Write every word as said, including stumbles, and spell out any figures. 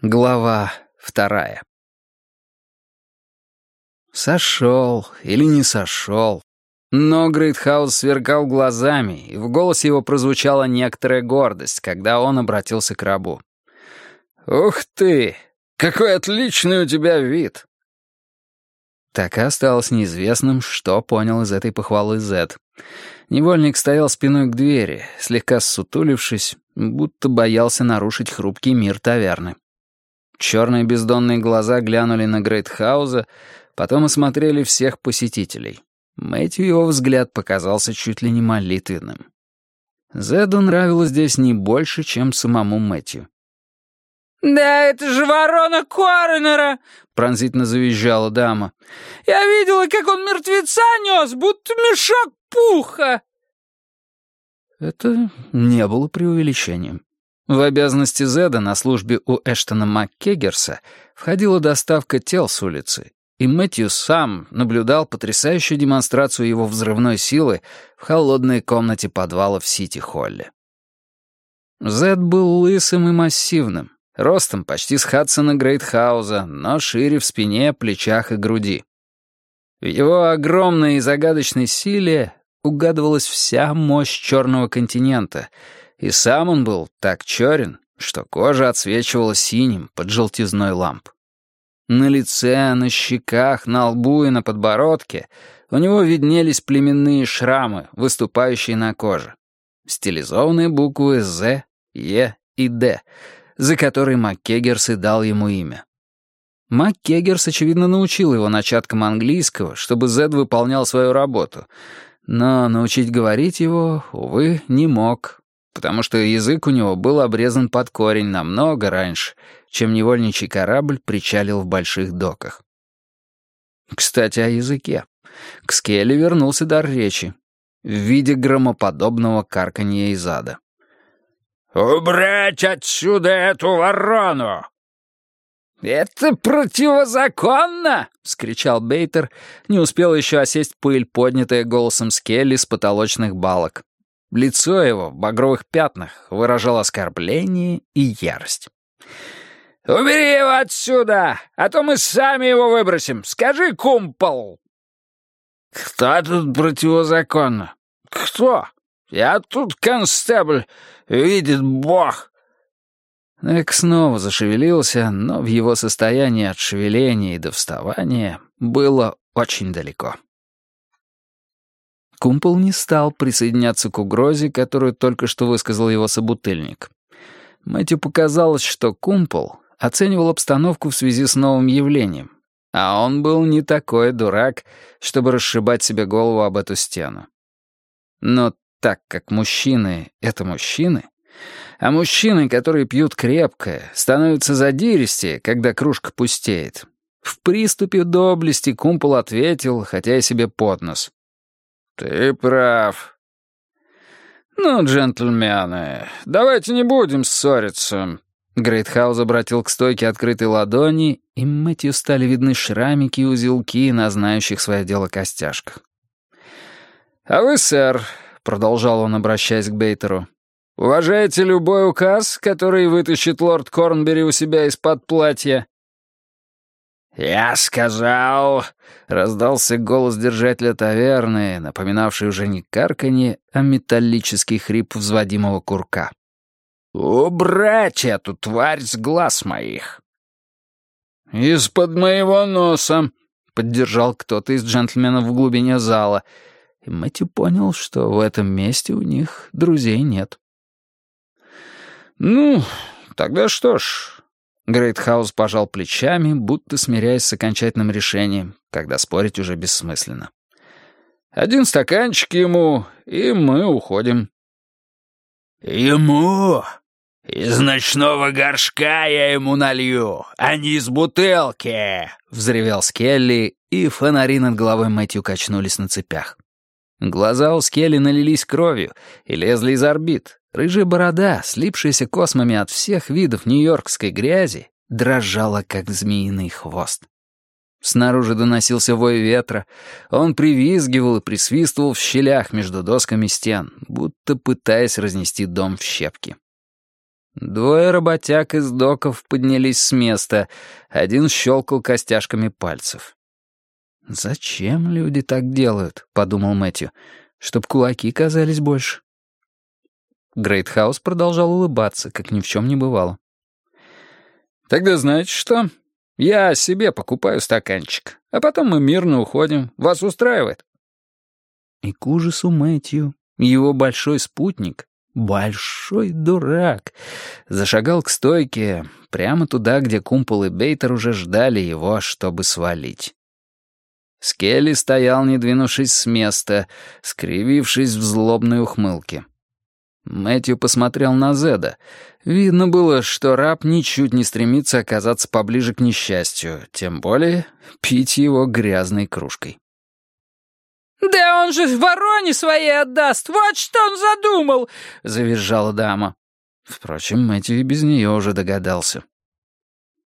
Глава вторая. Сошел или не сошел, но Грейтхаус сверкал глазами, и в голосе его прозвучала некоторая гордость, когда он обратился к рабу. «Ух ты! Какой отличный у тебя вид!» Так и осталось неизвестным, что понял из этой похвалы Зед. Невольник стоял спиной к двери, слегка ссутулившись, будто боялся нарушить хрупкий мир таверны. Черные бездонные глаза глянули на Грейтхауза, потом осмотрели всех посетителей. Мэтью его взгляд показался чуть ли не молитвенным. Зеду нравилось здесь не больше, чем самому Мэтью. «Да это же ворона Коронера!» — пронзительно завизжала дама. «Я видела, как он мертвеца нес, будто мешок пуха!» Это не было преувеличением. В обязанности Зеда на службе у Эштона МакКеггерса входила доставка тел с улицы, и Мэтью сам наблюдал потрясающую демонстрацию его взрывной силы в холодной комнате подвала в Сити-Холле. Зед был лысым и массивным, ростом почти с Хадсона Грейтхауза, но шире в спине, плечах и груди. В его огромной и загадочной силе угадывалась вся мощь Черного континента, и сам он был так черен, что кожа отсвечивала синим под желтизной ламп. На лице, на щеках, на лбу и на подбородке у него виднелись племенные шрамы, выступающие на коже. Стилизованные буквы «З», «Е» и «Д», за которые МакКеггерс и дал ему имя. МакКеггерс, очевидно, научил его начаткам английского, чтобы Зед выполнял свою работу, но научить говорить его, увы, не мог, потому что язык у него был обрезан под корень намного раньше, чем невольничий корабль причалил в больших доках. Кстати, о языке. К Скелли вернулся дар речи в виде громоподобного карканья из ада. «Убрать отсюда эту ворону!» «Это противозаконно!» — вскричал Бейтер, не успел еще осесть пыль, поднятая голосом Скелли с потолочных балок. Лицо его в багровых пятнах выражало оскорбление и ярость. «Убери его отсюда, а то мы сами его выбросим. Скажи, кумпол!» «Кто тут противозаконно? Кто? Я тут констебль, видит Бог!» Эк снова зашевелился, но в его состоянии от шевеления и до вставания было очень далеко. Кумпол не стал присоединяться к угрозе, которую только что высказал его собутыльник. Мэтью показалось, что Кумпол оценивал обстановку в связи с новым явлением, а он был не такой дурак, чтобы расшибать себе голову об эту стену. Но так как мужчины — это мужчины, а мужчины, которые пьют крепкое, становятся задиристее, когда кружка пустеет, в приступе доблести Кумпол ответил, хотя и себе под нос. «Ты прав. Ну, джентльмены, давайте не будем ссориться». Грейтхаус обратил к стойке открытой ладони, и Мэтью стали видны шрамики и узелки на знающих свое дело костяшках. «А вы, сэр», — продолжал он, обращаясь к Бейтеру, «уважаете любой указ, который вытащит лорд Корнбери у себя из-под платья?» «Я сказал...» — раздался голос держателя таверны, напоминавший уже не карканье, а металлический хрип взводимого курка. «Убрать эту тварь с глаз моих!» «Из-под моего носа!» — поддержал кто-то из джентльменов в глубине зала, и Мэтью понял, что в этом месте у них друзей нет. «Ну, тогда что ж...» Грейтхаус пожал плечами, будто смиряясь с окончательным решением, когда спорить уже бессмысленно. «Один стаканчик ему, и мы уходим». «Ему? Из ночного горшка я ему налью, а не из бутылки!» — взревел Скелли, и фонари над головой Мэтью качнулись на цепях. Глаза у Скелли налились кровью и лезли из орбит. Рыжая борода, слипшаяся космами от всех видов нью-йоркской грязи, дрожала, как змеиный хвост. Снаружи доносился вой ветра, он привизгивал и присвистывал в щелях между досками стен, будто пытаясь разнести дом в щепки. Двое работяг из доков поднялись с места. Один щелкал костяшками пальцев. «Зачем люди так делают?» — подумал Мэтью. «Чтоб кулаки казались больше». Грейтхаус продолжал улыбаться, как ни в чем не бывало. «Тогда знаете что? Я себе покупаю стаканчик, а потом мы мирно уходим. Вас устраивает?» И к ужасу Мэтью его большой спутник, большой дурак, зашагал к стойке, прямо туда, где Кумпол и Бейтер уже ждали его, чтобы свалить. Скелли стоял, не двинувшись с места, скривившись в злобной ухмылке. Мэтью посмотрел на Зеда. Видно было, что раб ничуть не стремится оказаться поближе к несчастью, тем более пить его грязной кружкой. «Да он же вороне своей отдаст! Вот что он задумал!» — завизжала дама. Впрочем, Мэтью и без нее уже догадался.